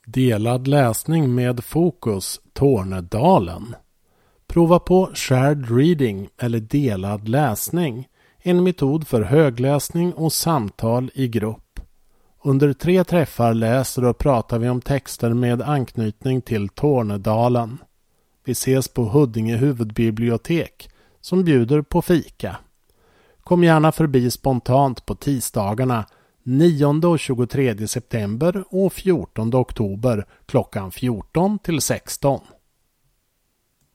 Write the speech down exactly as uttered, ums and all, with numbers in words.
Delad läsning med fokus Tornedalen. Prova på shared reading eller delad läsning, en metod för högläsning och samtal i grupp. Under tre träffar läser och pratar vi om texter med anknytning till Tornedalen. Vi ses på Huddinge huvudbibliotek som bjuder på fika. Kom gärna förbi spontant på tisdagarna nionde och tjugotredje september och fjortonde oktober klockan fjorton till sexton.